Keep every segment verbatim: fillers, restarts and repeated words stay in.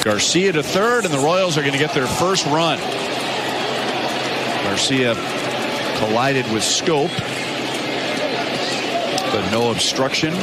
Garcia to third, and the Royals are going to get their first run. Garcia collided with Scope, but no obstruction.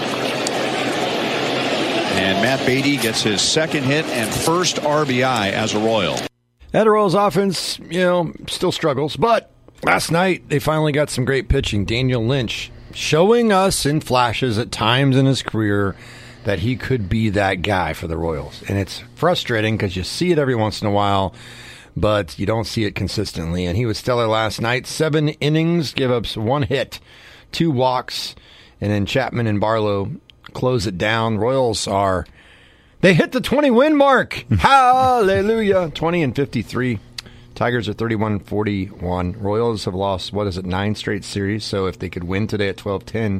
And Matt Beatty gets his second hit and first R B I as a Royal. That Royals offense, you know, still struggles, but last night they finally got some great pitching. Daniel Lynch showing us in flashes at times in his career that he could be that guy for the Royals. And it's frustrating because you see it every once in a while, but you don't see it consistently. And he was stellar last night. Seven innings, give up one hit, two walks, and then Chapman and Barlow close it down. Royals are, they hit the twenty-win mark. Hallelujah. twenty and fifty-three. Tigers are thirty-one forty-one. Royals have lost, what is it, nine straight series. So if they could win today at twelve ten,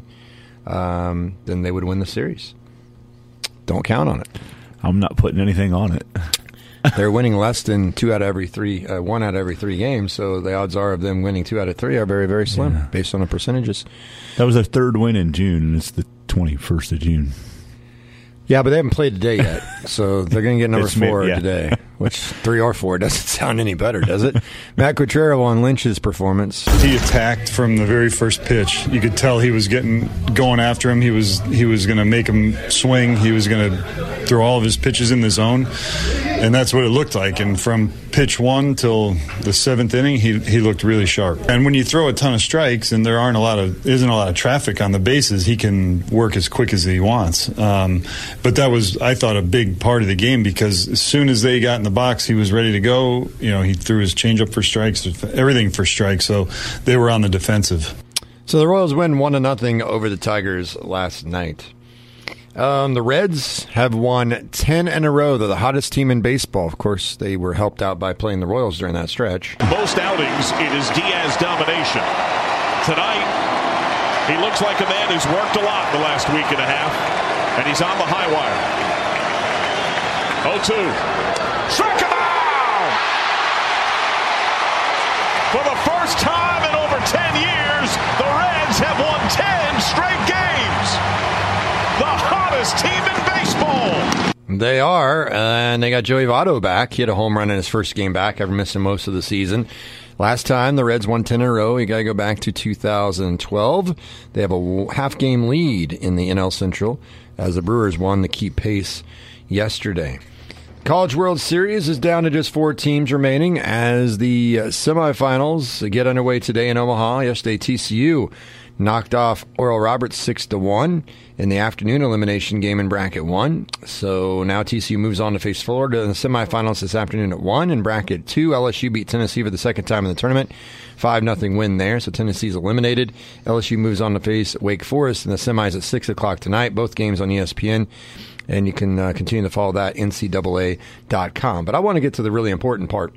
um, then they would win the series. Don't count on it. I'm not putting anything on it. They're winning less than two out of every three, uh, one out of every three games. So the odds are of them winning two out of three are very, very slim yeah. based on the percentages. That was their third win in June, and it's the twenty-first of June. Yeah, but they haven't played today yet, so they're going to get number four yeah. today, which three or four doesn't sound any better, does it? Matt Quatrero on Lynch's performance. He attacked from the very first pitch. You could tell he was getting going after him. He was he was going to make him swing. He was going to throw all of his pitches in the zone, and that's what it looked like. And from pitch one till the seventh inning, he he looked really sharp. And when you throw a ton of strikes and there aren't a lot of isn't a lot of traffic on the bases, he can work as quick as he wants. Um, But that was, I thought, a big part of the game because as soon as they got in the box, he was ready to go. You know, he threw his changeup for strikes, everything for strikes. So they were on the defensive. So the Royals win one to nothing over the Tigers last night. Um, the Reds have won ten in a row. They're the hottest team in baseball. Of course, they were helped out by playing the Royals during that stretch. Most outings, it is Diaz domination. Tonight, he looks like a man who's worked a lot the last week and a half. And he's on the high wire. oh two. Strike him out! For the first time in over ten years, the Reds have won ten straight games. The hottest team in baseball. They are, and they got Joey Votto back. He had a home run in his first game back after missing most of the season. Last time, the Reds won ten in a row. You got to go back to two thousand twelve. They have a half-game lead in the N L Central as the Brewers won to keep pace yesterday. College World Series is down to just four teams remaining as the semifinals get underway today in Omaha. Yesterday, T C U knocked off Oral Roberts six to one in the afternoon elimination game in bracket one. So now T C U moves on to face Florida in the semifinals this afternoon at one. In bracket two, L S U beat Tennessee for the second time in the tournament. five nothing win there, so Tennessee's eliminated. L S U moves on to face Wake Forest in the semis at six o'clock tonight. Both games on E S P N, and you can uh, continue to follow that, N C double A dot com. But I want to get to the really important part.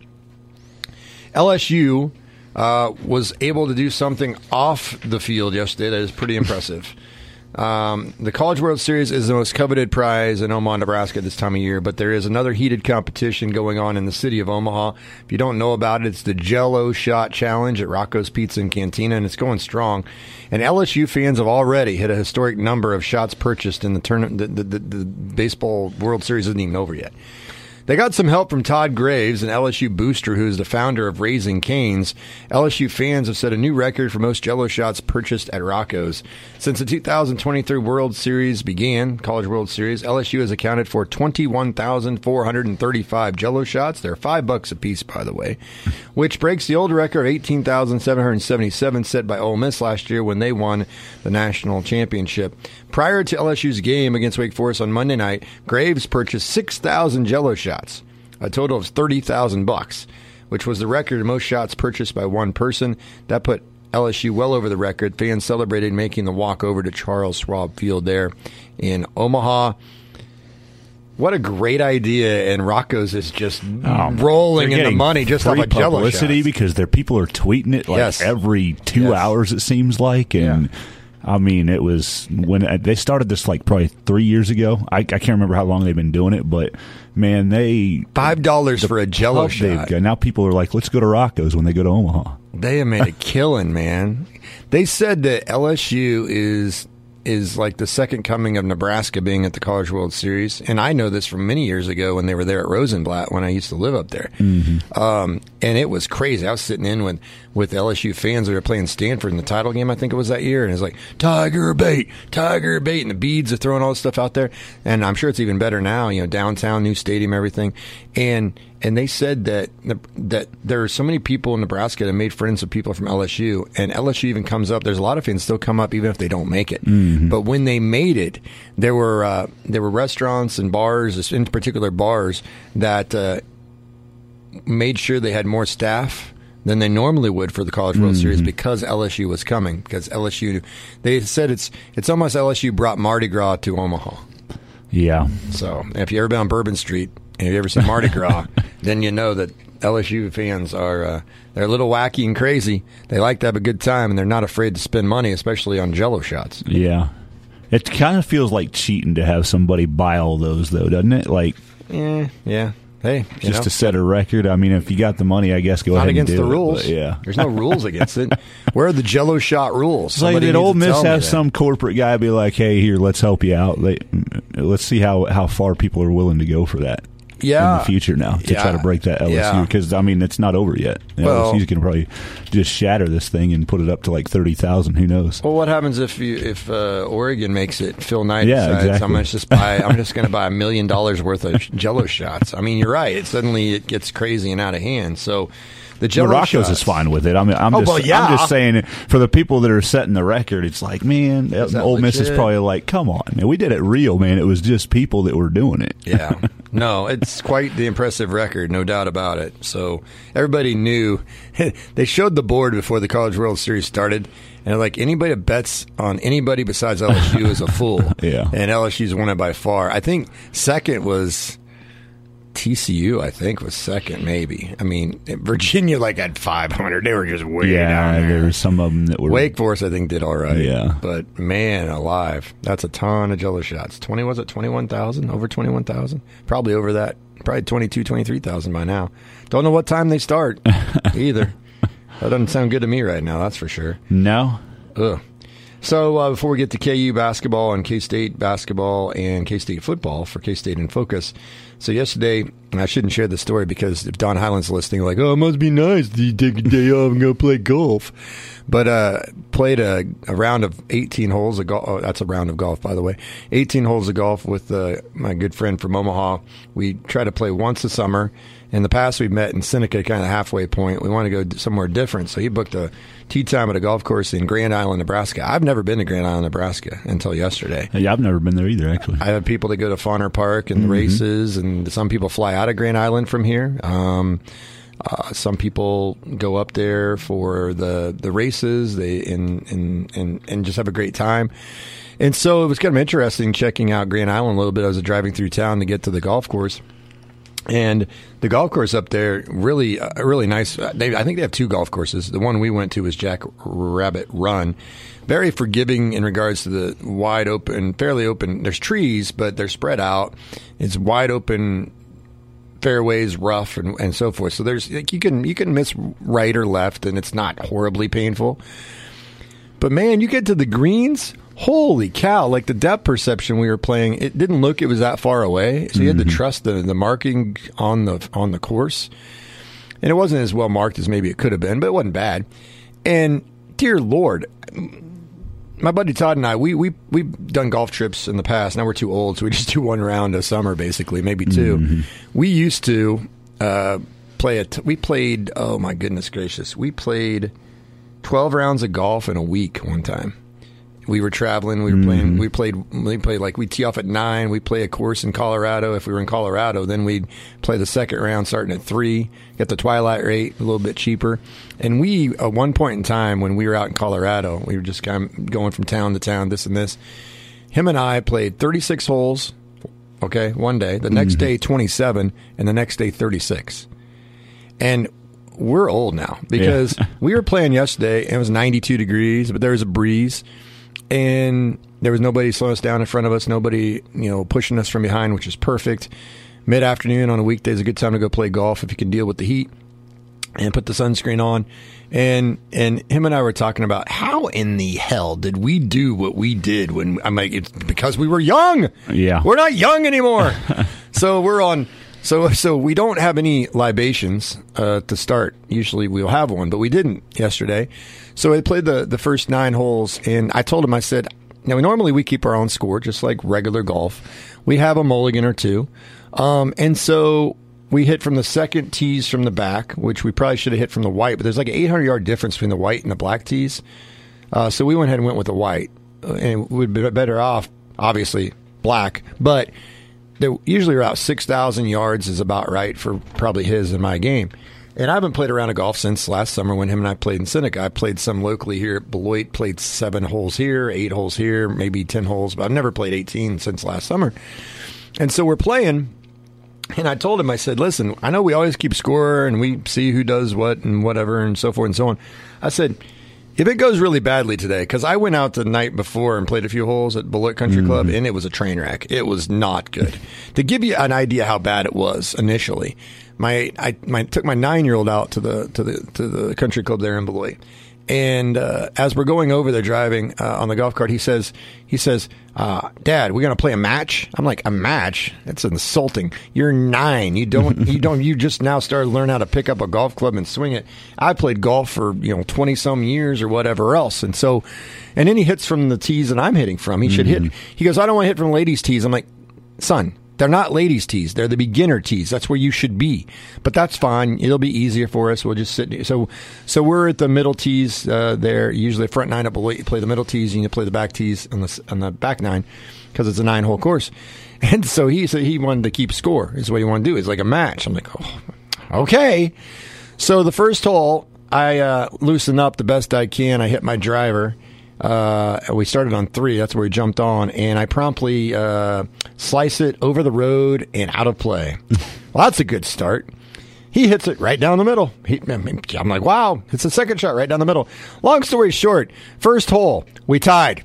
L S U Uh, was able to do something off the field yesterday that is pretty impressive. Um, the College World Series is the most coveted prize in Omaha, Nebraska this time of year, but there is another heated competition going on in the city of Omaha. If you don't know about it, it's the Jell-O Shot Challenge at Rocco's Pizza and Cantina, and it's going strong. And L S U fans have already hit a historic number of shots purchased in the tournament. The, the, the, the Baseball World Series isn't even over yet. They got some help from Todd Graves, an L S U booster who is the founder of Raising Cane's. L S U fans have set a new record for most Jell-O shots purchased at Rocco's. Since the two thousand twenty-three World Series began, College World Series, L S U has accounted for twenty-one thousand four hundred thirty-five Jell-O shots. They're five bucks a piece, by the way, which breaks the old record of eighteen thousand seven hundred seventy-seven set by Ole Miss last year when they won the national championship. Prior to L S U's game against Wake Forest on Monday night, Graves purchased six thousand Jell-O shots, a total of thirty thousand bucks, which was the record of most shots purchased by one person. That put L S U well over the record. Fans celebrated making the walk over to Charles Schwab Field there in Omaha. What a great idea, and Rocco's is just um, rolling in the money just off a Jell-O publicity shots. Because their people are tweeting it like yes. every two yes. hours, it seems like, and yeah. I mean, it was when they started this like probably three years ago. I, I can't remember how long they've been doing it, but man, they five dollars for a Jell-O shot. Got, now people are like, let's go to Rocco's when they go to Omaha. They have made a killing, man. They said that L S U is is like the second coming of Nebraska being at the College World Series. And I know this from many years ago when they were there at Rosenblatt when I used to live up there. Mm-hmm. Um, and it was crazy. I was sitting in with, with L S U fans that were playing Stanford in the title game, I think it was that year. And it's like, Tiger bait, Tiger bait. And the beads are throwing all this stuff out there. And I'm sure it's even better now, you know, downtown, new stadium, everything. And and they said that that there are so many people in Nebraska that made friends with people from L S U. And L S U even comes up. There's a lot of fans still come up even if they don't make it. Mm-hmm. But when they made it, there were uh, there were restaurants and bars, in particular bars, that uh, made sure they had more staff than they normally would for the College World mm-hmm. Series because L S U was coming. Because L S U, they said it's it's almost L S U brought Mardi Gras to Omaha. Yeah. So if you ever been on Bourbon Street and you ever seen Mardi Gras, then you know that L S U fans are uh, they're a little wacky and crazy. They like to have a good time, and they're not afraid to spend money, especially on Jell-O shots. Yeah. It kind of feels like cheating to have somebody buy all those, though, doesn't it? Like, yeah, yeah. Hey, just you know, to set a record. I mean, if you got the money, I guess go not ahead and do against the it, rules. but yeah, there's no rules against it. Where are the Jell-O shot rules? It's like, did Ole Miss have some corporate guy be like, "Hey, here, let's help you out. Like, let's see how how far people are willing to go for that." Yeah, in the future now to yeah. try to break that L S U because yeah. I mean it's not over yet. Well, L S U's going to probably just shatter this thing and put it up to like thirty thousand. Who knows? Well, what happens if you, if uh, Oregon makes it? Phil Knight yeah, decides exactly. I'm going to just buy. I'm just going to buy a million dollars worth of Jell-O shots. I mean, you're right. It suddenly it gets crazy and out of hand. So. The Morocco's is fine with it. I mean, I'm oh, just, well, yeah. I'm just saying it for the people that are setting the record. It's like, man, Ole Miss is probably like, come on, man, we did it real, man. It was just people that were doing it. Yeah, no, it's quite the impressive record, no doubt about it. So everybody knew. They showed the board before the College World Series started, and like anybody that bets on anybody besides L S U is a fool. Yeah, and L S U's won it by far. I think second was T C U, I think, was second, maybe. I mean, Virginia, like, had five hundred. They were just way yeah, down there. there were some of them that were... Wake Forest, I think, did all right. Yeah. But, man, alive. That's a ton of Jell-O shots. twenty, was it twenty-one thousand? Over twenty-one thousand? Probably over that. Probably twenty-two, twenty-three thousand by now. Don't know what time they start, either. That doesn't sound good to me right now, that's for sure. No. Ugh. So uh, before we get to K U basketball and K-State basketball and K-State football for K-State in Focus. So yesterday, and I shouldn't share the story because if Don Highland's listening, like, oh, it must be nice that you take a day off and go play golf. But uh, played a, a round of eighteen holes of golf. Oh, that's a round of golf, by the way. eighteen holes of golf with uh, my good friend from Omaha. We try to play once a summer. In the past, we've met in Seneca, kind of halfway point. We want to go somewhere different. So he booked a tee time at a golf course in Grand Island, Nebraska. I've never been to Grand Island, Nebraska until yesterday. Yeah, I've never been there either, actually. I have people that go to Fauner Park and the mm-hmm. races, and some people fly out of Grand Island from here. Um, uh, some people go up there for the, the races they and, and, and, and just have a great time. And so it was kind of interesting checking out Grand Island a little bit. I was driving through town to get to the golf course. And the golf course up there, really, uh, really nice. They, I think they have two golf courses. The one we went to was Jack Rabbit Run. Very forgiving in regards to the wide open, fairly open. There's trees, but they're spread out. It's wide open fairways, rough, and, and so forth. So there's like, you can you can miss right or left, and it's not horribly painful. But man, you get to the greens. Holy cow, like the depth perception we were playing, it didn't look it was that far away. So you had to trust the, the marking on the on the course. And it wasn't as well marked as maybe it could have been, but it wasn't bad. And dear Lord, my buddy Todd and I, we, we, we've done golf trips in the past. Now we're too old, so we just do one round a summer, basically, maybe two. Mm-hmm. We used to uh, play, a t- we played, oh my goodness gracious, we played twelve rounds of golf in a week one time. We were traveling. We were playing. Mm-hmm. We played. We played like we tee off at nine. We play a course in Colorado. If we were in Colorado, then we'd play the second round starting at three. Get the twilight rate a little bit cheaper. And we, at one point in time, when we were out in Colorado, we were just kind of going from town to town, this and this. Him and I played thirty-six holes. Okay, one day. The next mm-hmm. day, twenty-seven, and the next day, thirty-six. And we're old now because yeah. we were playing yesterday. And it was ninety-two degrees, but there was a breeze. And there was nobody slowing us down in front of us, nobody, you know, pushing us from behind, which is perfect. Mid-afternoon on a weekday is a good time to go play golf if you can deal with the heat. and put the sunscreen on. And and him and I were talking about how in the hell did we do what we did when I'm like, it's because we were young. Yeah. We're not young anymore. So we're on. So so we don't have any libations uh, to start. Usually we'll have one, but we didn't yesterday. So I played the, the first nine holes, and I told him, I said, now normally we keep our own score, just like regular golf. We have a mulligan or two. Um, and so we hit from the second tees from the back, which we probably should have hit from the white, but there's like an eight hundred yard difference between the white and the black tees. Uh, so we went ahead and went with the white. Uh, and we'd be better off, obviously, black. But they're usually about six thousand yards is about right for probably his and my game. And I haven't played a round of golf since last summer when him and I played in Seneca. I played some locally here at Beloit, played seven holes here, eight holes here, maybe ten holes, but I've never played eighteen since last summer. And so we're playing. And I told him, I said, listen, I know we always keep score and we see who does what and whatever and so forth and so on. I said, if it goes really badly today, because I went out the night before and played a few holes at Beloit Country Club, mm-hmm. and it was a train wreck. It was not good. To give you an idea how bad it was initially, my I my, took my nine-year-old out to the to the to the country club there in Beloit. And uh, as we're going over there driving uh, on the golf cart, he says, he says, uh, Dad, we're going to play a match. I'm like, a match? That's insulting. You're nine. You don't, you don't, you just now started learning how to pick up a golf club and swing it. I played golf for, you know, twenty some years or whatever else. And so, and then he hits from the tees that I'm hitting from. He should mm-hmm. hit, he goes, I don't want to hit from ladies' tees. I'm like, son, they're not ladies' tees. They're the beginner tees. That's where you should be. But that's fine. It'll be easier for us. We'll just sit. So so we're at the middle tees uh, there. Usually the front nine up below, you play the middle tees and you play the back tees on the, on the back nine because it's a nine-hole course. And so he said he wanted to keep score. Is what he wanted to do. It's like a match. I'm like, oh, okay. So the first hole, I uh, loosen up the best I can. I hit my driver. Uh, we started on three. That's where we jumped on, and I promptly uh, slice it over the road and out of play. Well, that's a good start. He hits it right down the middle. He, I'm like, wow, it's a second shot right down the middle. Long story short, first hole, we tied.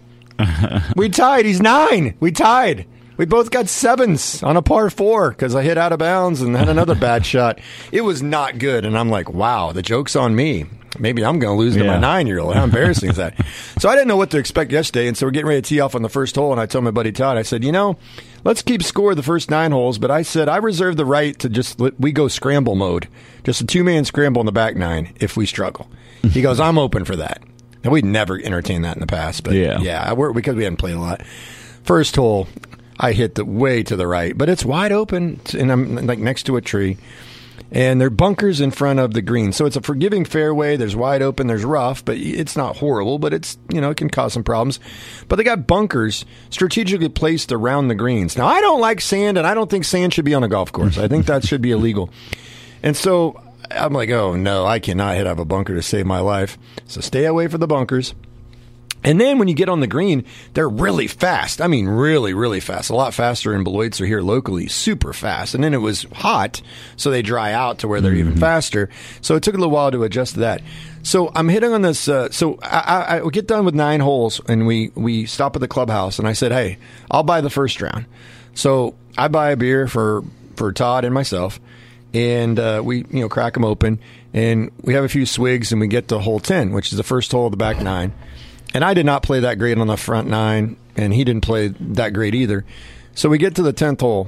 we tied. He's nine. We tied. We both got sevens on a par four because I hit out of bounds and had another bad shot. It was not good, and I'm like, wow, the joke's on me. Maybe I'm going to lose to yeah. my nine-year-old. How embarrassing is that? So I didn't know what to expect yesterday, and so we're getting ready to tee off on the first hole, and I told my buddy Todd, I said, you know, let's keep score the first nine holes, but I said I reserve the right to just let, we go scramble mode, just a two-man scramble in the back nine if we struggle. He goes, I'm open for that. And we'd never entertained that in the past, but yeah, yeah we're, because we hadn't played a lot. First hole, I hit the way to the right, but it's wide open, and I'm like next to a tree. And there are bunkers in front of the green. So it's a forgiving fairway. There's wide open. There's rough, but it's not horrible, but it's, you know, it can cause some problems. But they got bunkers strategically placed around the greens. Now, I don't like sand, and I don't think sand should be on a golf course. I think that should be illegal. And so I'm like, oh, no, I cannot hit out of a bunker to save my life. So stay away from the bunkers. And then when you get on the green, they're really fast. I mean, really, really fast. A lot faster in Beloit's or here locally. Super fast. And then it was hot, so they dry out to where they're mm-hmm. even faster. So it took a little while to adjust to that. So I'm hitting on this. Uh, so I, I, I get done with nine holes, and we, we stop at the clubhouse. And I said, hey, I'll buy the first round. So I buy a beer for, for Todd and myself. And uh, we, you know, crack them open. And we have a few swigs, and we get to hole ten, which is the first hole of the back nine. And I did not play that great on the front nine, and he didn't play that great either. So we get to the tenth hole.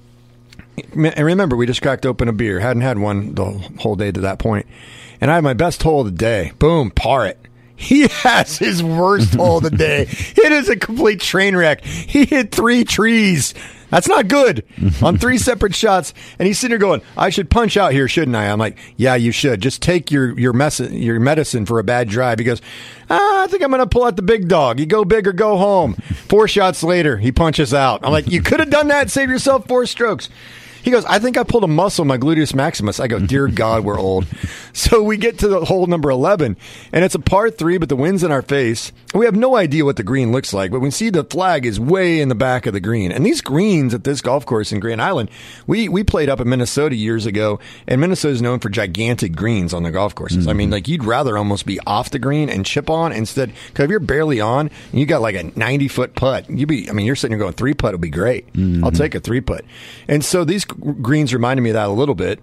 And remember, we just cracked open a beer. Hadn't had one the whole day to that point. And I had my best hole of the day. Boom, par it. He has his worst hole of the day. It is a complete train wreck. He hit three trees. That's not good on three separate shots. And he's sitting there going, I should punch out here, shouldn't I? I'm like, yeah, you should. Just take your your, mess- your medicine for a bad drive. He goes, ah, I think I'm going to pull out the big dog. You go big or go home. Four shots later, he punches out. I'm like, you could have done that, save yourself four strokes. He goes, I think I pulled a muscle in my gluteus maximus. I go, dear God, we're old. So we get to the hole number eleven, and it's a par three, but the wind's in our face. We have no idea what the green looks like, but we see the flag is way in the back of the green. And these greens at this golf course in Grand Island, we, we played up in Minnesota years ago, and Minnesota is known for gigantic greens on the golf courses. Mm-hmm. I mean, like, you'd rather almost be off the green and chip on instead, because if you're barely on, and you got like a ninety-foot putt, you'd be, I mean, you're sitting there going, three putt would be great. Mm-hmm. I'll take a three putt. And so these greens reminded me of that a little bit, not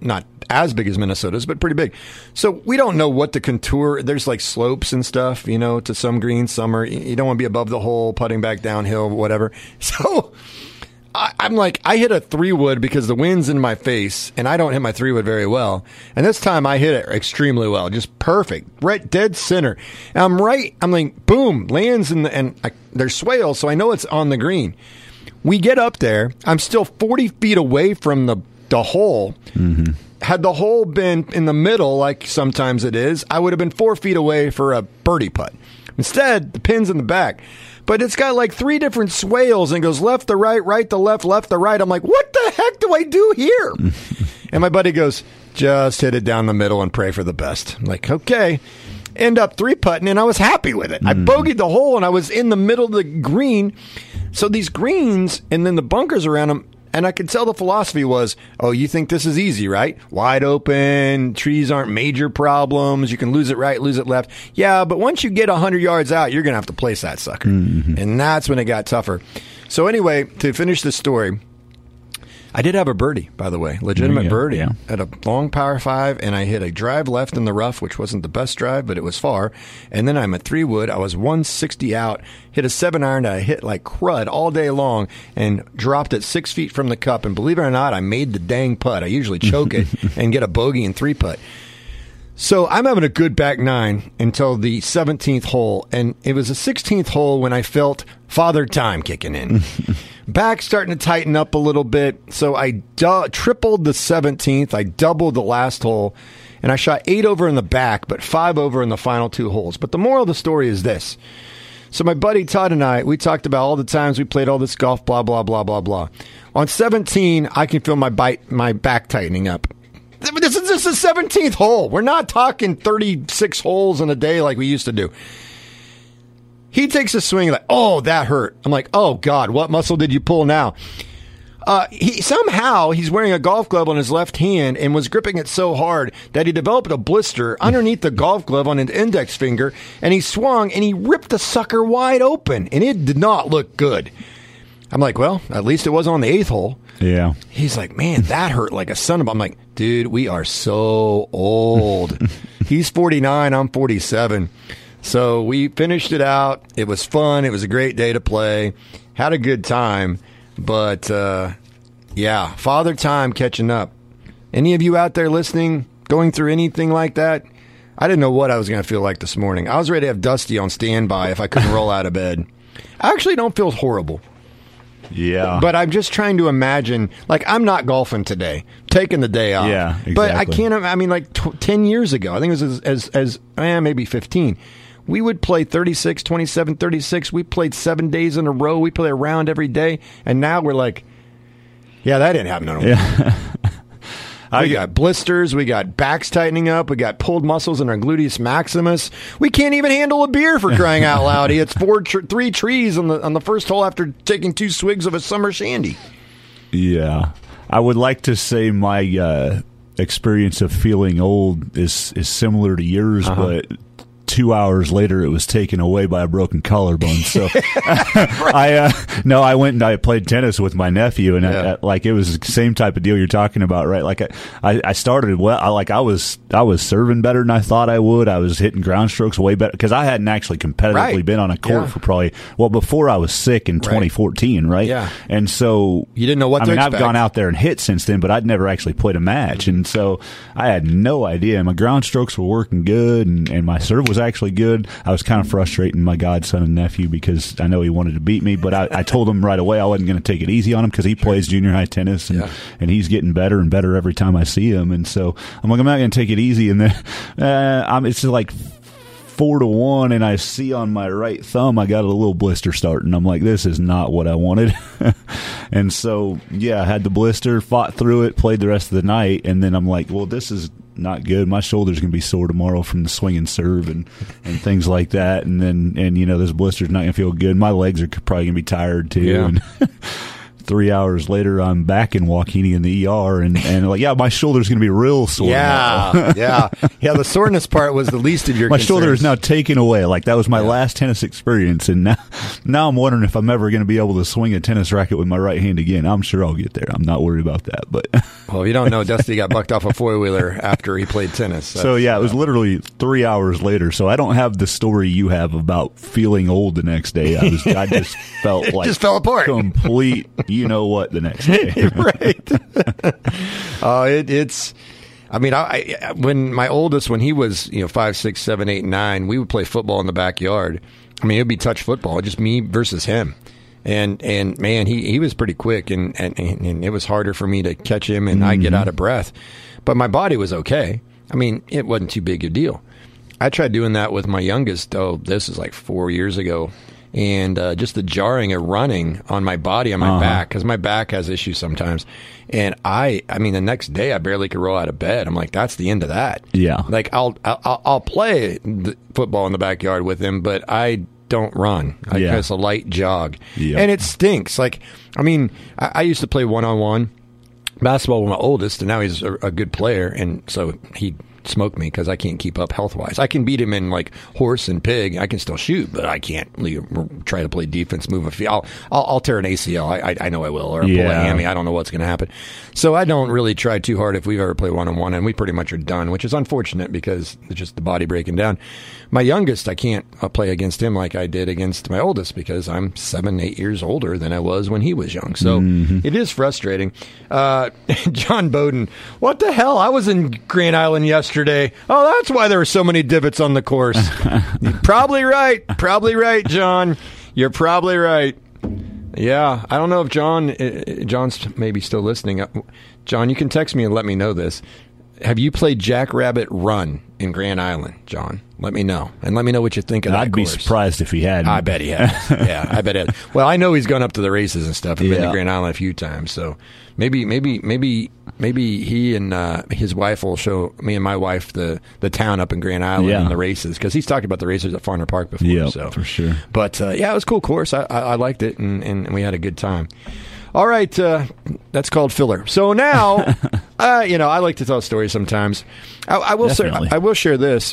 as big as Minnesota's, but pretty big. So we don't know what the contour. There's like slopes and stuff, you know, to some greens. Some are, you don't want to be above the hole, putting back downhill, whatever. So I, I'm like, I hit a three wood because the wind's in my face, and I don't hit my three wood very well. And this time I hit it extremely well, just perfect, right dead center. And I'm right. I'm like, boom, lands in the, and I, there's swales, so I know it's on the green. We get up there. I'm still forty feet away from the the hole. Mm-hmm. Had the hole been in the middle, like sometimes it is, I would have been four feet away for a birdie putt. Instead, the pin's in the back. But it's got like three different swales and goes left to right, right to left, left to right. I'm like, what the heck do I do here? And my buddy goes, just hit it down the middle and pray for the best. I'm like, okay. End up three putting, and I was happy with it. Mm. I bogeyed the hole, and I was in the middle of the green. So these greens and then the bunkers around them, and I could tell the philosophy was, oh, you think this is easy, right? Wide open, trees aren't major problems. You can lose it right, lose it left. Yeah, but once you get one hundred yards out, you're going to have to place that sucker. Mm-hmm. And that's when it got tougher. So anyway, to finish this story, I did have a birdie, by the way, legitimate birdie yeah. at a long power five, and I hit a drive left in the rough, which wasn't the best drive, but it was far. And then I'm at three wood. I was one sixty out, hit a seven iron that I hit like crud all day long, and dropped it six feet from the cup. And believe it or not, I made the dang putt. I usually choke it and get a bogey in three putt. So I'm having a good back nine until the seventeenth hole, and it was the sixteenth hole when I felt father time kicking in. Back starting to tighten up a little bit, so I du- tripled the seventeenth. I doubled the last hole, and I shot eight over in the back, but five over in the final two holes. But the moral of the story is this. So my buddy Todd and I, we talked about all the times we played all this golf, blah, blah, blah, blah, blah. On seventeen, I can feel my bite, my back tightening up. This is just the seventeenth hole. We're not talking thirty-six holes in a day like we used to do. He takes a swing like, oh, that hurt. I'm like, oh, God, what muscle did you pull now? Uh, he somehow he's wearing a golf glove on his left hand and was gripping it so hard that he developed a blister underneath the golf glove on his index finger, and he swung and he ripped the sucker wide open, and it did not look good. I'm like, well, at least it wasn't on the eighth hole. Yeah. He's like, man, that hurt like a son of a... I'm like, dude, we are so old. He's forty-nine, I'm forty-seven. So we finished it out. It was fun. It was a great day to play. Had a good time. But, uh, yeah, father time catching up. Any of you out there listening, going through anything like that? I didn't know what I was going to feel like this morning. I was ready to have Dusty on standby if I couldn't roll out of bed. I actually don't feel horrible. Yeah. But I'm just trying to imagine, like, I'm not golfing today, taking the day off. Yeah, exactly. But I can't, I mean, like, t- ten years ago, I think it was as, as, as eh, maybe fifteen, we would play thirty-six, twenty-seven, thirty-six. We played seven days in a row. We play a round every day. And now we're like, yeah, that didn't happen no more. Yeah. We got blisters. We got backs tightening up. We got pulled muscles in our gluteus maximus. We can't even handle a beer for crying out loud. He hits four, tr- three trees on the on the first hole after taking two swigs of a summer shandy. Yeah, I would like to say my uh, experience of feeling old is is similar to yours, uh-huh. but two hours later it was taken away by a broken collarbone. So I uh, no, I went and I played tennis with my nephew, and yeah. I, I, like it was the same type of deal you're talking about, right? Like I, I, I started well, I, like I was I was serving better than I thought I would. I was hitting ground strokes way better because I hadn't actually competitively right. been on a court yeah. for probably well before I was sick in right. twenty fourteen, right? Yeah, and so you didn't know what I to mean. expect. I've gone out there and hit since then, but I'd never actually played a match, mm-hmm. and so I had no idea. My ground strokes were working good, and, and my serve was actually good. I was kind of frustrating my godson and nephew because I know he wanted to beat me, but I, I told him right away I wasn't going to take it easy on him because he plays junior high tennis, and, yeah. and he's getting better and better every time I see him. And so I'm like, I'm not going to take it easy. And then uh, I'm, it's like four to one, and I see on my right thumb I got a little blister starting. I'm like, this is not what I wanted. And so, yeah, I had the blister, fought through it, played the rest of the night, and then I'm like, well, this is not good. My shoulder's going to be sore tomorrow from the swing and serve and, and things like that. And then, and you know, this blister's not going to feel good. My legs are probably going to be tired too. Yeah. And three hours later, I'm back in Waukene in the E R, and, and like, yeah, my shoulder's going to be real sore. Yeah, yeah, yeah. The soreness part was the least of your. My concerns. shoulder is now taken away. Like that was my yeah. last tennis experience, and now, now I'm wondering if I'm ever going to be able to swing a tennis racket with my right hand again. I'm sure I'll get there. I'm not worried about that, but. Well, if you don't know, Dusty got bucked off a four-wheeler after he played tennis. That's, so, yeah, it was literally three hours later. So I don't have the story you have about feeling old the next day. I was, I just felt like just fell apart. Complete, you know what, the next day. Right. Oh, uh, it, it's. I mean, I, I when my oldest, when he was you know five, six, seven, eight, nine, we would play football in the backyard. I mean, it would be touch football, just me versus him. And, and man, he, he was pretty quick, and, and, and it was harder for me to catch him, and mm-hmm. I get out of breath. But my body was okay. I mean, it wasn't too big a deal. I tried doing that with my youngest, oh, this is like four years ago, and uh, just the jarring of running on my body, on my uh-huh. back, because my back has issues sometimes. And I, I mean, the next day I barely could roll out of bed. I'm like, that's the end of that. Yeah. Like, I'll, I'll, I'll play the football in the backyard with him, but I don't run. I yeah. guess a light jog. Yep. And it stinks. Like, I mean, I, I used to play one-on-one basketball with my oldest, and now he's a, a good player, and so he smoke me because I can't keep up health-wise. I can beat him in, like, horse and pig. I can still shoot, but I can't leave, try to play defense, move a field. I'll, I'll, I'll tear an A C L. I, I, I know I will. Or I'll yeah. pull a hammy. I don't know what's going to happen. So I don't really try too hard if we've ever played one-on-one, and we pretty much are done, which is unfortunate because it's just the body breaking down. My youngest, I can't uh, play against him like I did against my oldest because I'm seven, eight years older than I was when he was young. So mm-hmm. it is frustrating. Uh, John Bowden, what the hell? I was in Grand Island yesterday. Oh, that's why there were so many divots on the course. You're probably right. Probably right, John. You're probably right. Yeah, I don't know if John, uh, John's maybe still listening. Uh, John, you can text me and let me know this. Have you played Jackrabbit Run in Grand Island, John? Let me know. And let me know what you think of that I'd course. be surprised if he hadn't. I bet he has. Yeah, I bet he has. Well, I know he's gone up to the races and stuff. I've yeah. been to Grand Island a few times. So maybe maybe, maybe, maybe he and uh, his wife will show me and my wife the, the town up in Grand Island yeah. and the races. Because he's talked about the races at Farner Park before. Yeah, so. for sure. But, uh, yeah, it was a cool course. I, I, I liked it, and, and we had a good time. All right, uh, that's called filler. So now, uh, you know, I like to tell stories sometimes. I, I will say, I, I will share this.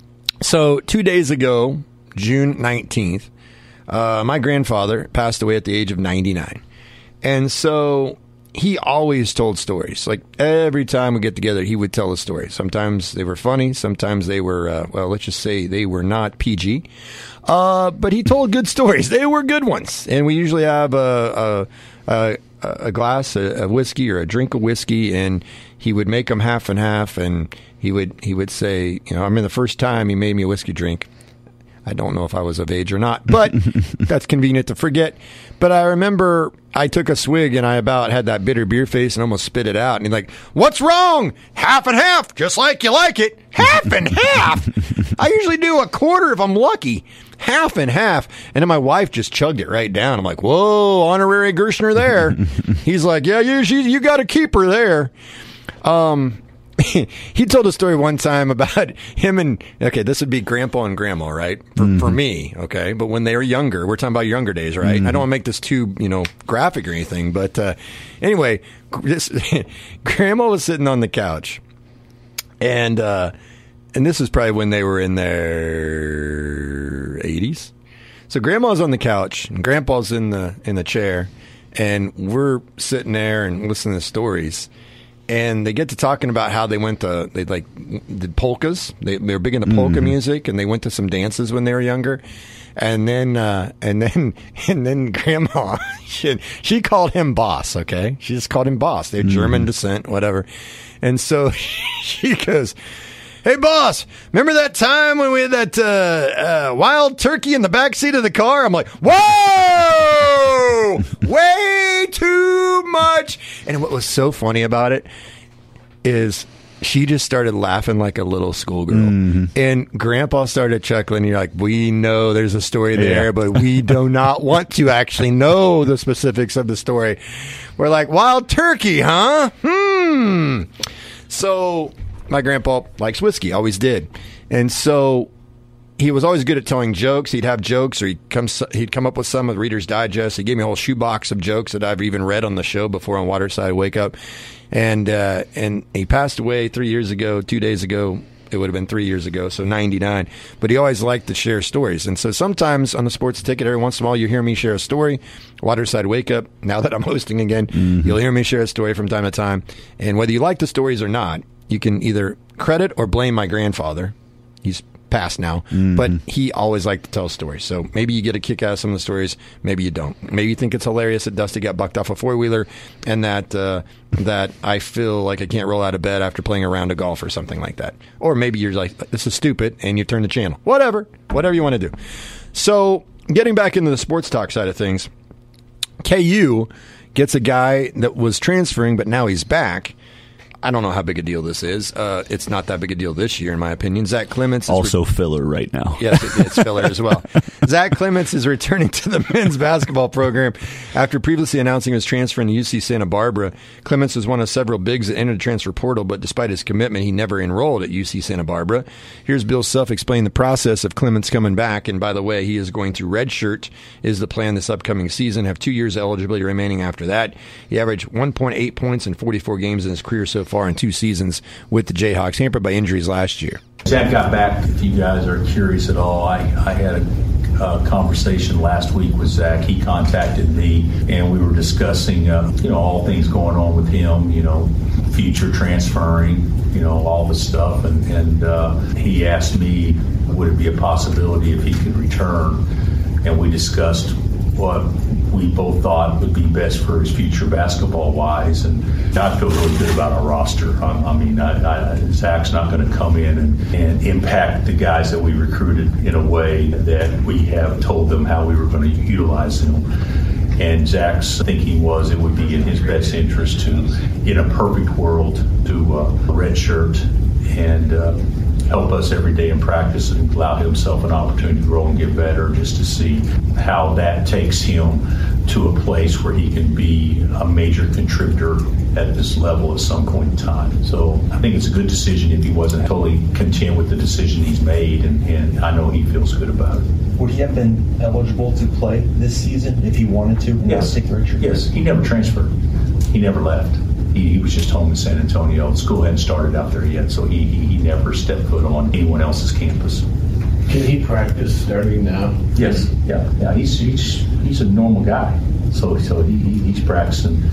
So two days ago, June nineteenth, uh, my grandfather passed away at the age of ninety-nine. And so he always told stories. Like every time we get together, he would tell a story. Sometimes they were funny. Sometimes they were, uh, well, let's just say they were not P G. Uh, but he told good stories. They were good ones. And we usually have a, a, a, a glass of whiskey or a drink of whiskey, and he would make them half and half, and he would he would say, you know, I mean, the first time he made me a whiskey drink, I don't know if I was of age or not, but that's convenient to forget. But I remember I took a swig and I about had that bitter beer face and almost spit it out. And he's like, what's wrong? Half and half, just like you like it. Half and half. I usually do a quarter if I'm lucky. Half and half. And then my wife just chugged it right down. I'm like, whoa, honorary Gershner there. He's like, yeah, you, you got to keep her there. Um... He told a story one time about him and, okay, this would be grandpa and grandma, right? For, mm-hmm. for me, okay? But when they were younger, we're talking about younger days, right? Mm-hmm. I don't want to make this too, you know, graphic or anything, but uh, anyway, this, grandma was sitting on the couch, and uh, and this is probably when they were in their eighties. So grandma's on the couch, and grandpa's in the in the chair, and we're sitting there and listening to stories. And they get to talking about how they went to, they like did polkas. They, they were big into polka mm-hmm. music, and they went to some dances when they were younger. And then, uh, and then, and then grandma, she, she called him boss, okay? She just called him boss. They're mm-hmm. German descent, whatever. And so she goes, hey, boss, remember that time when we had that uh, uh, wild turkey in the backseat of the car? I'm like, whoa, way too much. And what was so funny about it is she just started laughing like a little schoolgirl. Mm-hmm. And Grandpa started chuckling. You're like, we know there's a story there, yeah. but we do not want to actually know the specifics of the story. We're like, wild turkey, huh? Hmm. So my grandpa likes whiskey, always did. And so he was always good at telling jokes. He'd have jokes, or he'd come, he'd come up with some with Reader's Digest. He gave me a whole shoebox of jokes that I've even read on the show before on Waterside Wake Up. And uh, and he passed away three years ago, two days ago, it would have been three years ago, so ninety-nine. But he always liked to share stories. And so sometimes on the Sports Ticket, every once in a while, you hear me share a story. Waterside Wake Up, now that I'm hosting again, mm-hmm. you'll hear me share a story from time to time. And whether you like the stories or not, you can either credit or blame my grandfather. He's passed now, mm-hmm. but he always liked to tell stories. So maybe you get a kick out of some of the stories, maybe you don't. Maybe you think it's hilarious that Dusty got bucked off a four-wheeler and that uh, that I feel like I can't roll out of bed after playing a round of golf or something like that. Or maybe you're like, this is stupid, and you turn the channel. Whatever. Whatever you want to do. So getting back into the sports talk side of things, K U gets a guy that was transferring, but now he's back. I don't know how big a deal this is. Uh, it's not that big a deal this year, in my opinion. Zach Clements is also re- filler right now. Yes, it, it's filler as well. Zach Clements is returning to the men's basketball program after previously announcing his transfer to U C Santa Barbara. Clements was one of several bigs that entered the transfer portal, but despite his commitment, he never enrolled at U C Santa Barbara. Here's Bill Self explaining the process of Clements coming back. And by the way, he is going to redshirt is the plan this upcoming season. Have two years eligibility remaining after that. He averaged one point eight points in forty-four games in his career so far in two seasons with the Jayhawks, hampered by injuries last year. Zach got back. If you guys are curious at all, I, I had a uh, conversation last week with Zach. He contacted me, and we were discussing, uh, you know, all things going on with him, you know, future transferring, you know, all the stuff. And, and uh, he asked me, would it be a possibility if he could return? And we discussed what we both thought would be best for his future basketball-wise. And I feel really good about our roster. I, I mean, I, I, Zach's not going to come in and, and impact the guys that we recruited in a way that we have told them how we were going to utilize them. And Zach's thinking was it would be in his best interest to, in a perfect world, do a red shirt and uh, help us every day in practice and allow himself an opportunity to grow and get better, just to see how that takes him to a place where he can be a major contributor at this level at some point in time. So I think it's a good decision if he wasn't totally content with the decision he's made, and, and I know he feels good about it. Would he have been eligible to play this season if he wanted to? Yes. Yes, he never transferred. He never left. He, he was just home in San Antonio. School hadn't started out there yet, so he, he, he never stepped foot on anyone else's campus. Can he practice starting now? Yes, yeah, yeah. He's he's he's a normal guy, so so he, he he's practicing.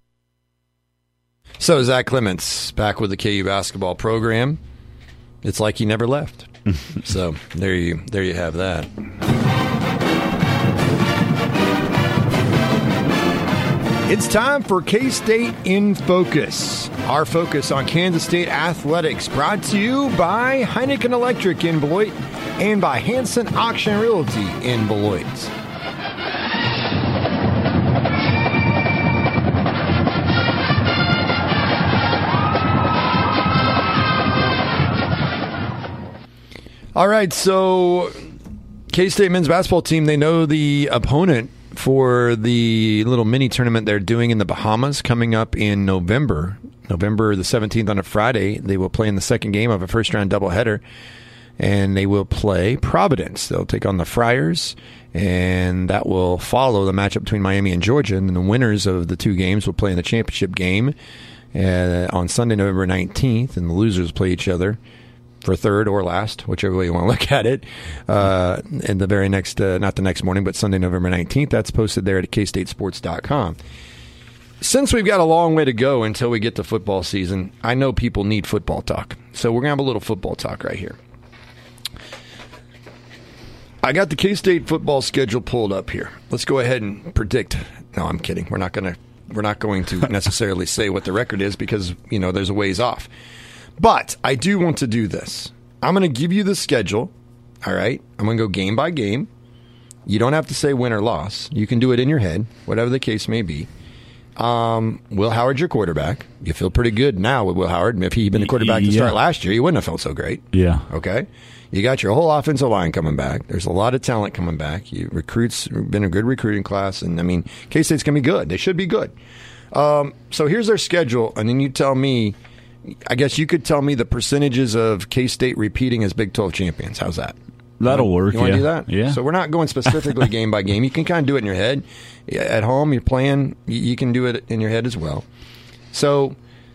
So Zach Clements back with the K U basketball program. It's like he never left. So there you there you have that. It's time for K-State in Focus. Our focus on Kansas State athletics, brought to you by Heineken Electric in Beloit and by Hanson Auction Realty in Beloit. All right, so K-State men's basketball team, they know the opponent for the little mini tournament they're doing in the Bahamas coming up in November. November the seventeenth on a Friday. They will play in the second game of a first-round doubleheader, and they will play Providence. They'll take on the Friars, and that will follow the matchup between Miami and Georgia. And then the winners of the two games will play in the championship game uh, on Sunday, November nineteenth, and the losers play each other for third or last, whichever way you want to look at it, uh, and the very next, uh, not the next morning, but Sunday, November nineteenth. That's posted there at k state sports dot com. Since we've got a long way to go until we get to football season, I know people need football talk. So we're going to have a little football talk right here. I got the K-State football schedule pulled up here. Let's go ahead and predict. No, I'm kidding. We're not going to we're not going to necessarily say what the record is because, you know, there's a ways off. But I do want to do this. I'm going to give you the schedule, all right? I'm going to go game by game. You don't have to say win or loss. You can do it in your head, whatever the case may be. Um, Will Howard's your quarterback. You feel pretty good now with Will Howard. If he'd been the quarterback to yeah. start last year, you wouldn't have felt so great. Yeah. Okay? You got your whole offensive line coming back. There's a lot of talent coming back. You recruits been a good recruiting class, and I mean, K-State's going to be good. They should be good. Um, so here's their schedule, and then you tell me, I guess you could tell me the percentages of K-State repeating as Big twelve champions. How's that? That'll you work. You want to yeah. do that? Yeah. So we're not going specifically game by game. You can kind of do it in your head. At home, you're playing, you can do it in your head as well. So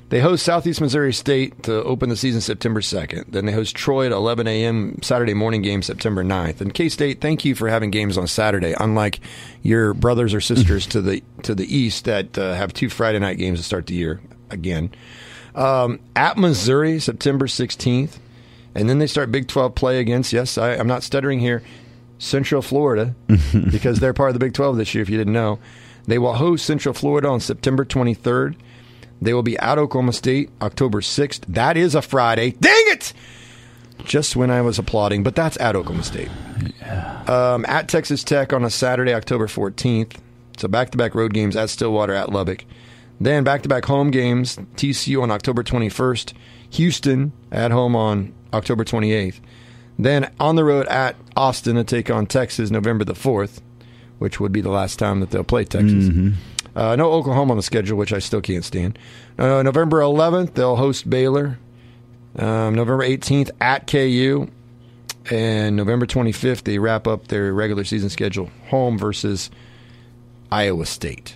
They host Southeast Missouri State to open the season September second. Then they host Troy at eleven a.m. Saturday morning game September ninth. And K-State, thank you for having games on Saturday, unlike your brothers or sisters to the to the east that uh, have two Friday night games to start the year again. Um, at Missouri, September sixteenth. And then they start Big twelve play against, yes, I, I'm not stuttering here, Central Florida, because they're part of the Big twelve this year, if you didn't know. They will host Central Florida on September twenty-third. They will be at Oklahoma State October sixth. That is a Friday. Dang it! Just when I was applauding, but that's at Oklahoma State. Yeah. Um, at Texas Tech on a Saturday, October fourteenth. So back-to-back road games at Stillwater, at Lubbock. Then back-to-back home games, T C U on October twenty-first. Houston at home on October twenty-eighth. Then on the road at Austin to take on Texas November the fourth, which would be the last time that they'll play Texas. Mm-hmm. Uh, no Oklahoma on the schedule, which I still can't stand. Uh, November eleventh, they'll host Baylor. Um, November eighteenth, at K U. And November twenty-fifth, they wrap up their regular season schedule home versus Iowa State.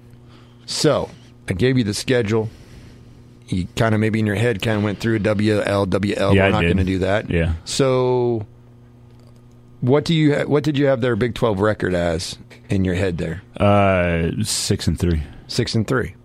So, I gave you the schedule. You kind of maybe in your head kind of went through W L, W L. Yeah, We're not going to do that. Yeah. So, what do you ha- what did you have their Big twelve record as in your head there? Uh, six and three. Six and three.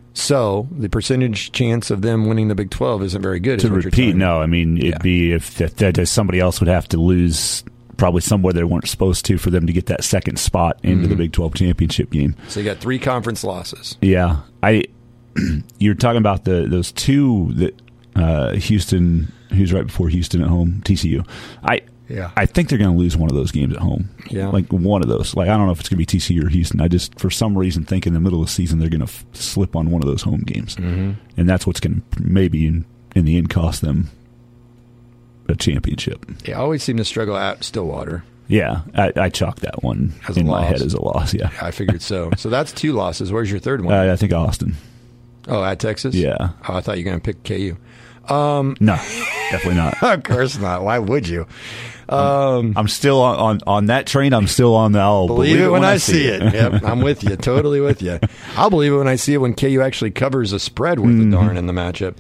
So the percentage chance of them winning the Big twelve isn't very good. To repeat, no. I mean, it'd yeah. be if that, that somebody else would have to lose probably somewhere they weren't supposed to for them to get that second spot into mm-hmm. the Big twelve championship game. So you got three conference losses. Yeah, I. You're talking about the those two that uh, Houston, who's right before Houston at home, T C U. I yeah. I think they're going to lose one of those games at home. Yeah, like one of those. Like I don't know if it's going to be T C U or Houston. I just for some reason think in the middle of the season they're going to f- slip on one of those home games, mm-hmm. and that's what's going to maybe in, in the end cost them a championship. They always seem to struggle at Stillwater. Yeah, I, I chalked that one as in a my loss. head as a loss. Yeah, I figured so. So that's two losses. Where's your third one? Uh, I think Austin. Oh, at Texas? Yeah. Oh, I thought you were going to pick K U. Um, no, definitely not. Of course not. Why would you? Um, I'm still on, on, on that train. I'm still on the I'll believe, believe it when, when I, I see it. it. Yep, I'm with you. Totally with you. I'll believe it when I see it when K U actually covers a spread worth mm-hmm. a darn in the matchup.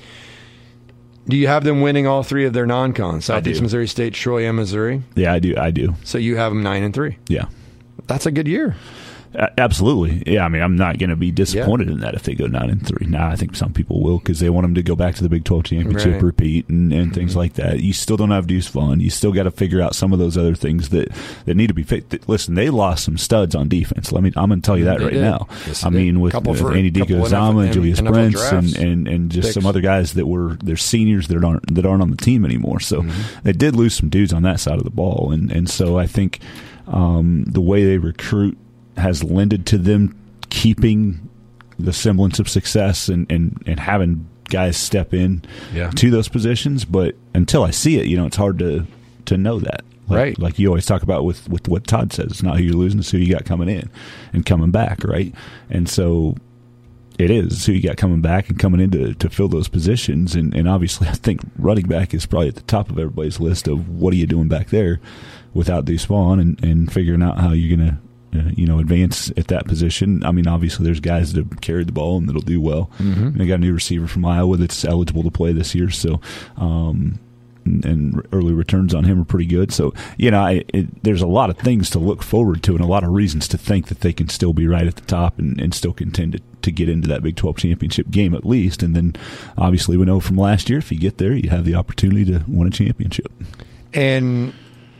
Do you have them winning all three of their non-cons? Southeast Missouri State, Troy, and Missouri? Yeah, I do. I do. So you have them nine and three. Yeah. That's a good year. Uh, absolutely. Yeah, I mean, I'm not going to be disappointed yeah. in that if they go nine and three. Now, I think some people will because they want them to go back to the Big twelve championship, right. repeat, and, and things mm-hmm. like that. You still don't have Deuce Vaughn. You still got to figure out some of those other things that, that need to be fixed. Listen, they lost some studs on defense. Let me. I'm going to tell you that they right did. now. Yes, I mean, with, with Andy Dico-Zama and Julius Brents and, and, and just Picks. some other guys that were they're seniors that aren't that aren't on the team anymore. So mm-hmm. they did lose some dudes on that side of the ball, and and so I think um, the way they recruit has lended to them keeping the semblance of success and, and, and having guys step in yeah. to those positions. But until I see it, you know, it's hard to, to know that. Like, right. Like you always talk about with, with what Todd says. It's not who you're losing, it's who you got coming in and coming back, right? And so it is. It's who you got coming back and coming in to, to fill those positions. And, and obviously I think running back is probably at the top of everybody's list of what are you doing back there without Deuce Vaughn and, and figuring out how you're going to Uh, you know, advance at that position. I mean, obviously, there's guys that have carried the ball and that'll do well. Mm-hmm. And they got a new receiver from Iowa that's eligible to play this year. So, um, and, and early returns on him are pretty good. So, you know, I, it, there's a lot of things to look forward to and a lot of reasons to think that they can still be right at the top and, and still contend to, to get into that Big twelve championship game at least. And then, obviously, we know from last year, if you get there, you have the opportunity to win a championship. And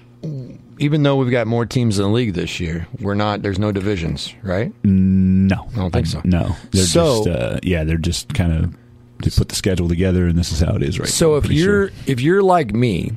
even though we've got more teams in the league this year, we're not. There's no divisions, right? No, I don't think so. No, they're so, just uh, yeah, they're just kind of to put the schedule together, and this is how it is right so now. So if you're sure. if you're like me,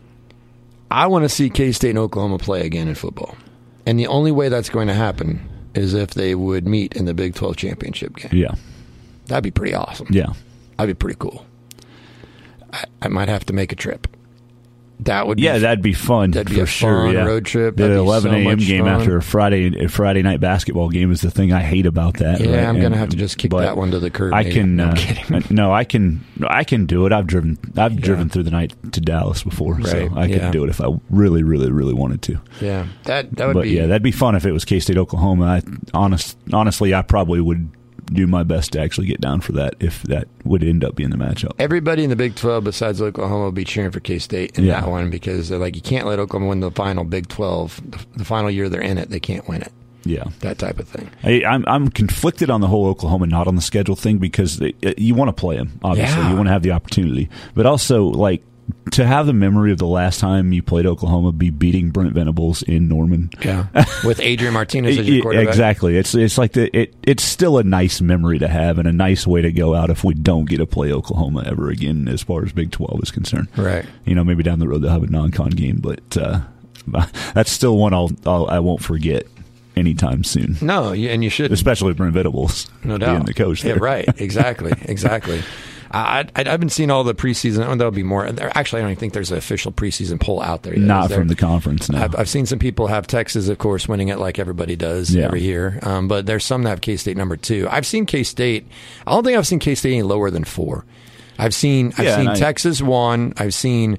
I want to see K-State and Oklahoma play again in football, and the only way that's going to happen is if they would meet in the Big twelve championship game. Yeah, that'd be pretty awesome. Yeah, that'd be pretty cool. I, I might have to make a trip. That would be, yeah, that'd be fun. That'd be for a sure, fun yeah. road trip. The eleven so a.m. game fun. after a Friday a Friday night basketball game is the thing I hate about that. Yeah, right? I'm going to and, have to just kick that one to the curb. I can. No, uh, I'm kidding. no, I can. I can do it. I've driven. I've yeah. driven through the night to Dallas before, right. so I could yeah. do it if I really, really, really wanted to. Yeah, that that would but be. yeah, that'd be fun if it was K-State Oklahoma. I honest, honestly, I probably would do my best to actually get down for that if that would end up being the matchup. Everybody in the Big twelve besides Oklahoma will be cheering for K-State in Yeah. that one because they're like, you can't let Oklahoma win the final Big twelve. The, the final year they're in it, they can't win it. Yeah, that type of thing. I, I'm I'm conflicted on the whole Oklahoma not on the schedule thing because they, you want to play them. Obviously, Yeah. you want to have the opportunity, but also like to have the memory of the last time you played Oklahoma be beating Brent Venables in Norman. Yeah, with Adrian Martinez as your quarterback. Exactly. It's it's like the, it it's still a nice memory to have and a nice way to go out if we don't get to play Oklahoma ever again as far as Big twelve is concerned. Right. You know, maybe down the road they'll have a non-con game, but uh, that's still one I'll, I'll I won't forget anytime soon. No, and you should, especially with Brent Venables, no doubt, being the coach there. Yeah, right. Exactly. Exactly. I, I, I've been seeing all the preseason. Oh, there'll be more. Actually, I don't even think there's an official preseason poll out there yet. Not there? from the conference, no. I've, I've seen some people have Texas, of course, winning it like everybody does Yeah. every year. Um, but there's some that have K-State number two. I've seen K-State. I don't think I've seen K-State any lower than four. I've seen I've Yeah, seen and I- Texas one. I've seen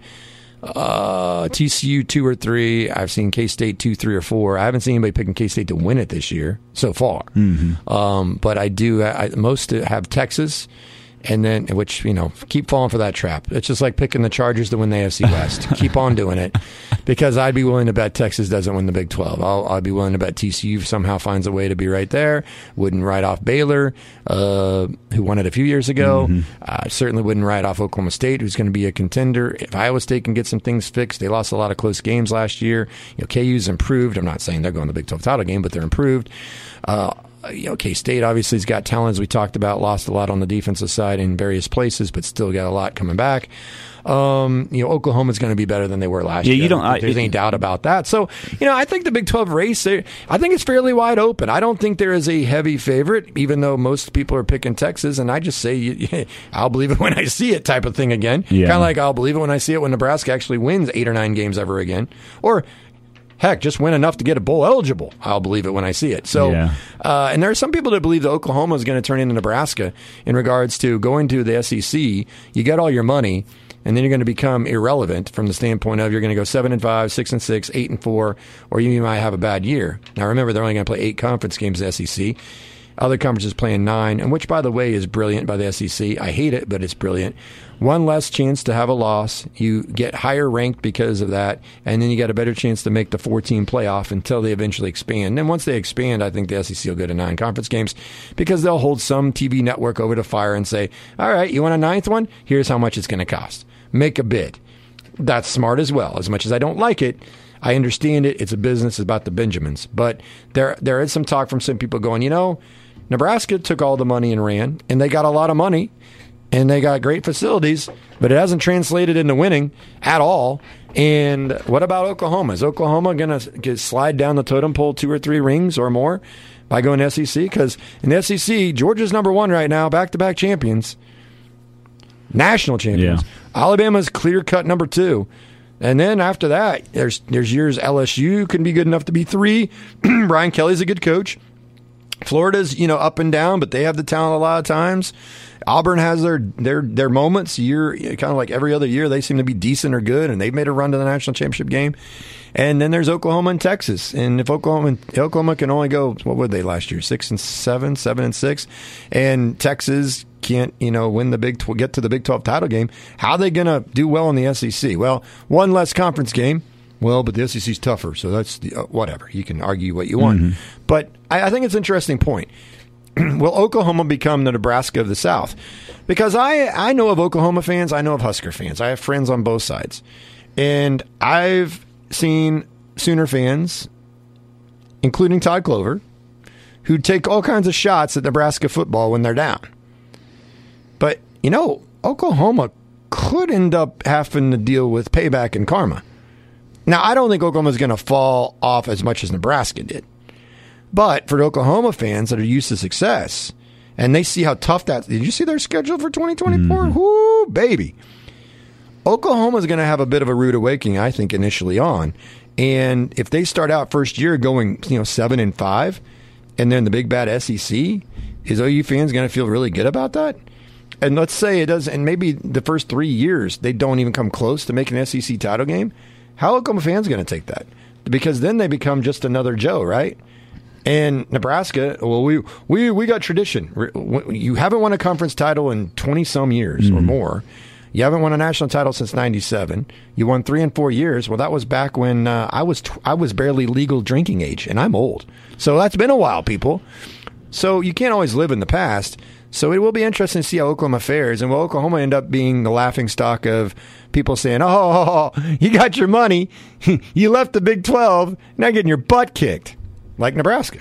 uh, T C U two or three. I've seen K-State two, three, or four. I haven't seen anybody picking K-State to win it this year so far. Mm-hmm. Um, but I do. I, most have Texas. And then, which, you know, keep falling for that trap. It's just like picking the Chargers to win the A F C West. Keep on doing it. Because I'd be willing to bet Texas doesn't win the Big twelve. I'll, I'd be willing to bet T C U somehow finds a way to be right there. Wouldn't write off Baylor, uh, who won it a few years ago. Mm-hmm. Uh, certainly wouldn't write off Oklahoma State, who's going to be a contender. If Iowa State can get some things fixed, they lost a lot of close games last year. You know, K U's improved. I'm not saying they're going to the Big twelve title game, but they're improved. Uh, You know, K-State obviously has got talent, as we talked about, lost a lot on the defensive side in various places, but still got a lot coming back. Um, you know, Oklahoma's going to be better than they were last Yeah, year. you don't- I don't think there's I- any doubt about that. So, you know, I think the Big twelve race, I think it's fairly wide open. I don't think there is a heavy favorite, even though most people are picking Texas. And I just say, I'll believe it when I see it type of thing again. Yeah. Kind of like I'll believe it when I see it when Nebraska actually wins eight or nine games ever again. Or, heck, just win enough to get a bowl eligible. I'll believe it when I see it. So, Yeah. uh, and there are some people that believe that Oklahoma is going to turn into Nebraska in regards to going to the S E C. You get all your money, and then you're going to become irrelevant from the standpoint of you're going to go seven and five, six and six, eight and four, or you might have a bad year. Now, remember, they're only going to play eight conference games in the S E C. Other conferences playing nine, and which, by the way, is brilliant by the S E C. I hate it, but it's brilliant. One less chance to have a loss. You get higher ranked because of that, and then you got a better chance to make the four-team playoff until they eventually expand. And once they expand, I think the S E C will go to nine conference games because they'll hold some T V network over to fire and say, all right, you want a ninth one? Here's how much it's going to cost. Make a bid. That's smart as well. As much as I don't like it, I understand it. It's a business. It's about the Benjamins. But there, there is some talk from some people going, you know, Nebraska took all the money and ran, and they got a lot of money, and they got great facilities, but it hasn't translated into winning at all. And what about Oklahoma? Is Oklahoma going to slide down the totem pole two or three rings or more by going to S E C? Because in the S E C, Georgia's number one right now, back-to-back champions, national champions. Yeah. Alabama's clear-cut number two. And then after that, there's there's years L S U can be good enough to be three. Brian Kelly's a good coach. Florida's, you know, up and down, but they have the talent a lot of times. Auburn has their their their moments. Year kind of like every other year, they seem to be decent or good, and they've made a run to the national championship game. And then there's Oklahoma and Texas. And if Oklahoma Oklahoma can only go, what were they last year? Six and seven, seven and six, and Texas can't, you know, win the Big get to the Big twelve title game. How are they going to do well in the S E C? Well, one less conference game. Well, but the S E C's tougher, so that's the, uh, whatever. You can argue what you want. Mm-hmm. But I, I think it's an interesting point. Will Oklahoma become the Nebraska of the South? Because I, I know of Oklahoma fans. I know of Husker fans. I have friends on both sides. And I've seen Sooner fans, including Todd Clover, who take all kinds of shots at Nebraska football when they're down. But, you know, Oklahoma could end up having to deal with payback and karma. Now, I don't think Oklahoma's going to fall off as much as Nebraska did. But for the Oklahoma fans that are used to success, and they see how tough that... Did you see their schedule for twenty twenty-four? Mm-hmm. Whoo, baby. Oklahoma's going to have a bit of a rude awakening, I think, initially on. And if they start out first year going, you know, seven and five, and then the big bad S E C, is O U fans going to feel really good about that? And let's say it does, and maybe the first three years they don't even come close to making an S E C title game. How are Oklahoma fans going to take that? Because then they become just another Joe, right? And Nebraska, well, we we we got tradition. You haven't won a conference title in twenty some years mm. or more. You haven't won a national title since ninety-seven. You won three and four years. Well, that was back when uh, I was tw- I was barely legal drinking age, and I'm old. So that's been a while, people. So you can't always live in the past. So it will be interesting to see how Oklahoma fares, and will Oklahoma end up being the laughingstock of people saying, "Oh, you got your money, you left the Big twelve, now getting your butt kicked," like Nebraska.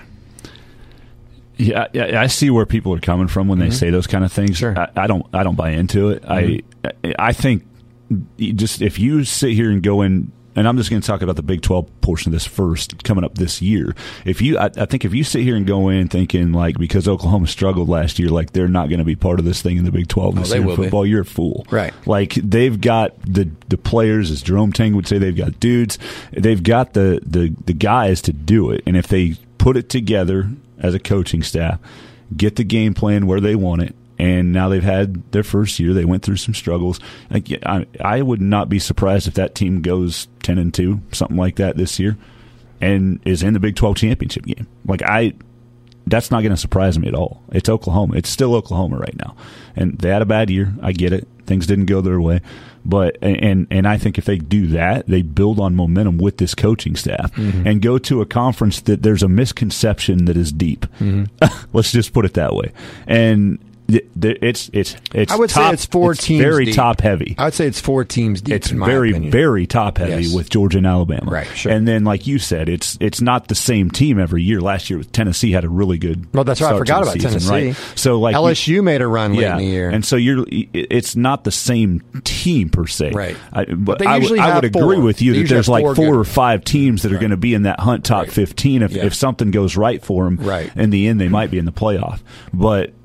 Yeah, yeah, I see where people are coming from when they mm-hmm. say those kind of things. Sure. I, I don't, I don't buy into it. Mm-hmm. I, I think just if you sit here and go in, and I'm just going to talk about the Big twelve portion of this first, coming up this year. If you, I, I think if you sit here and go in thinking like because Oklahoma struggled last year, like they're not going to be part of this thing in the Big twelve this oh, year in football, be. you're a fool. Right? Like they've got the the players, as Jerome Tang would say, they've got dudes, they've got the the the guys to do it, and if they put it together as a coaching staff, get the game plan where they want it, and now they've had their first year. They went through some struggles. Like, I, I would not be surprised if that team goes ten and two, something like that this year, and is in the Big twelve championship game. Like I, that's not going to surprise me at all. It's Oklahoma. It's still Oklahoma right now, and they had a bad year. I get it. Things didn't go their way. But and and I think if they do that, they build on momentum with this coaching staff mm-hmm. and go to a conference that there's a misconception that is deep. Mm-hmm. Let's just put it that way. And it's it's it's. I would top, say it's four it's teams. Very deep. top heavy. I would say it's four teams deep. It's in my very opinion. very top heavy yes. with Georgia and Alabama. Right. Sure. And then, like you said, it's it's not the same team every year. Last year, Tennessee had a really good. Well, that's right. I forgot about season, Tennessee. Right? So like L S U made a run late yeah, in the year, and so you're. It's not the same team per se. Right. I, but but they I, usually I have would agree four. with you They that there's like four good. or five teams that are right. going to be in that hunt top right. fifteen. If yeah. if something goes right for them, right. in the end they might be in the playoff. But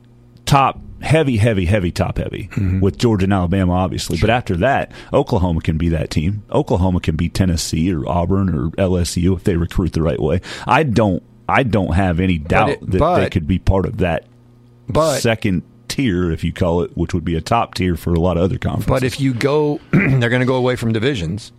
top. Heavy, heavy, heavy, top heavy mm-hmm. with Georgia and Alabama, obviously. Sure. But after that, Oklahoma can be that team. Oklahoma can be Tennessee or Auburn or L S U if they recruit the right way. I don't, I don't have any doubt it, that but, they could be part of that but, second tier, if you call it, which would be a top tier for a lot of other conferences. But if you go, they're going to go away from divisions.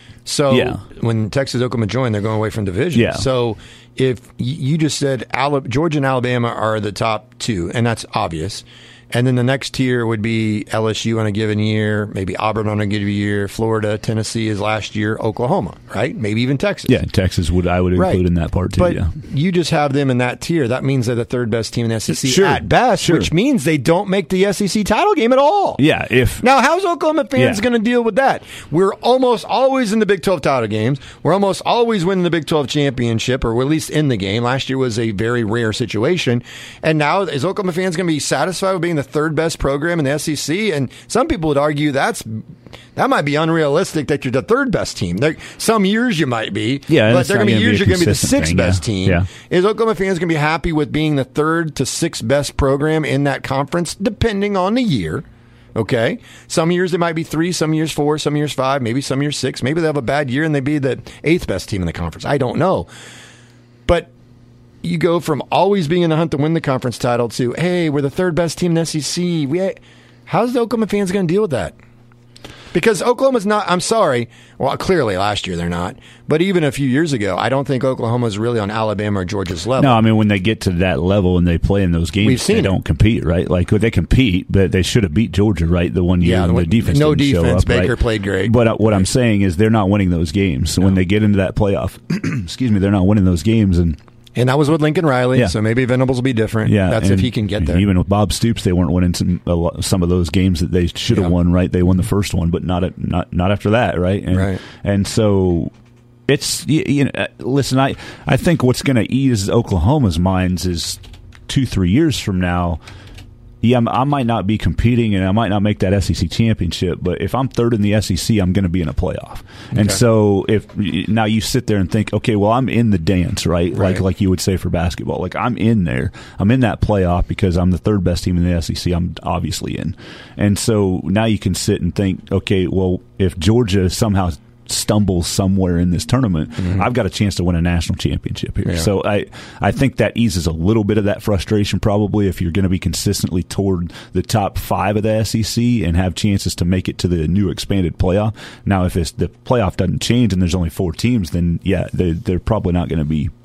So yeah. when Texas Oklahoma joined, they're going away from division. Yeah. So if you just said Alabama, Georgia and Alabama are the top two, and that's obvious. And then the next tier would be L S U on a given year, maybe Auburn on a given year, Florida, Tennessee is last year, Oklahoma, right? Maybe even Texas. Yeah, Texas would I would include right. in that part too. But yeah. you just have them in that tier. That means they're the third best team in the S E C sure. at best, sure. which means they don't make the S E C title game at all. Yeah. If now, how's Oklahoma fans yeah. going to deal with that? We're almost always in the Big twelve title games. We're almost always winning the Big twelve championship, or at least in the game. Last year was a very rare situation. And now, is Oklahoma fans going to be satisfied with being the third best program in the S E C? And some people would argue that's that might be unrealistic that you're the third best team. There, some years you might be, yeah, but there are going to be years you're going to be the sixth thing, best yeah. team. Yeah. Is Oklahoma fans going to be happy with being the third to sixth best program in that conference, depending on the year? Okay, some years they might be three, some years four, some years five, maybe some years six. Maybe they have a bad year and they be the eighth best team in the conference. I don't know, but you go from always being in the hunt to win the conference title to, hey, we're the third best team in the S E C. We, how's the Oklahoma fans going to deal with that? Because Oklahoma's not, I'm sorry, well, clearly last year they're not, but even a few years ago, I don't think Oklahoma's really on Alabama or Georgia's level. No, I mean, when they get to that level and they play in those games, We've seen they it. don't compete, right? Like, they compete, but they should have beat Georgia, right? The one year yeah, when the defense no didn't defense. show up, Baker right? played great. But uh, what I'm saying is they're not winning those games. So no. when they get into that playoff, excuse me, they're not winning those games. And And that was with Lincoln Riley, yeah. so maybe Venables will be different. Yeah, That's and, if he can get there. Even with Bob Stoops, they weren't winning some a lot, some of those games that they should have yeah. won. Right, they won the first one, but not at, not not after that. Right, and, right. And so it's you, you know, listen, I I think what's going to ease Oklahoma's minds is two three years from now. Yeah, I might not be competing and I might not make that S E C championship, but if I'm third in the S E C, I'm going to be in a playoff. Okay. And so if now you sit there and think, okay, well, I'm in the dance, right? right? Like like you would say for basketball. Like I'm in there. I'm in that playoff because I'm the third best team in the S E C. I'm obviously in. And so now you can sit and think, okay, well, if Georgia somehow stumbles somewhere in this tournament, mm-hmm. I've got a chance to win a national championship here. Yeah. So I, I think that eases a little bit of that frustration probably if you're going to be consistently toward the top five of the S E C and have chances to make it to the new expanded playoff. Now, if it's, the playoff doesn't change and there's only four teams, then yeah, they, they're probably not going to be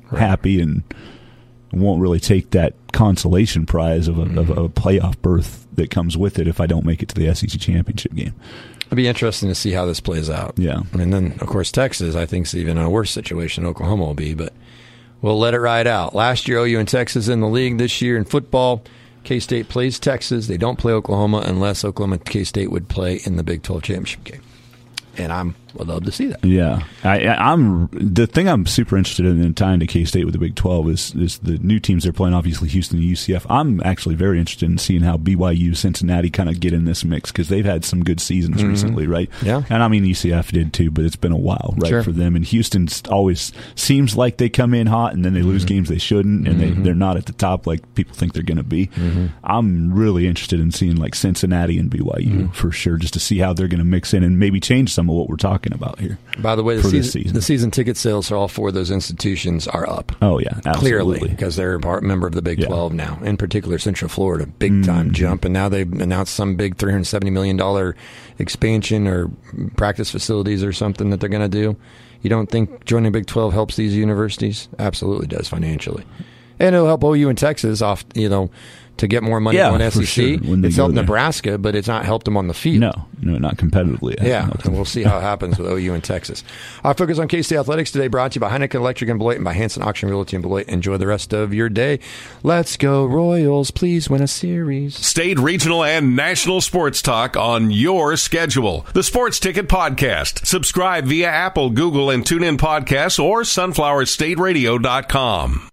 right. happy and won't really take that consolation prize of a, mm-hmm. of a playoff berth that comes with it if I don't make it to the S E C championship game. It'll be interesting to see how this plays out. Yeah. And then, of course, Texas, I think, is even a worse situation than Oklahoma will be, but we'll let it ride out. Last year, O U and Texas in the league. This year in football, K-State plays Texas. They don't play Oklahoma unless Oklahoma and K-State would play in the Big twelve championship game. And I would love to see that. Yeah, I, I'm the thing I'm super interested in in tying to K-State with the Big twelve is is the new teams they're playing. Obviously, Houston and U C F. I'm actually very interested in seeing how B Y U, Cincinnati kind of get in this mix because they've had some good seasons mm-hmm. recently, right? Yeah, and I mean U C F did too, but it's been a while, right, sure. for them. And Houston always seems like they come in hot and then they lose mm-hmm. games they shouldn't, and mm-hmm. they they're not at the top like people think they're going to be. Mm-hmm. I'm really interested in seeing like Cincinnati and B Y U mm-hmm. for sure, just to see how they're going to mix in and maybe change some of what we're talking about here. By the way, the season, season. the season ticket sales for all four of those institutions are up. Oh, yeah, absolutely. Clearly, because they're a part, member of the Big yeah. twelve now. In particular, Central Florida, big-time mm-hmm. jump. And now they've announced some big three hundred seventy million dollars expansion or practice facilities or something that they're going to do. You don't think joining Big twelve helps these universities? Absolutely does financially. And it'll help O U and Texas off, you know, to get more money yeah, on S E C. Sure, it's helped there. Nebraska, but it's not helped them on the field. No, no, not competitively. Yeah, and we'll see how it happens with O U and Texas. Our focus on K-State Athletics today brought to you by Heineken Electric in Beloit and by Hanson Auction Realty in Beloit. Enjoy the rest of your day. Let's go Royals. Please win a series. State, regional, and national sports talk on your schedule. The Sports Ticket Podcast. Subscribe via Apple, Google, and TuneIn Podcasts or sunflower state radio dot com.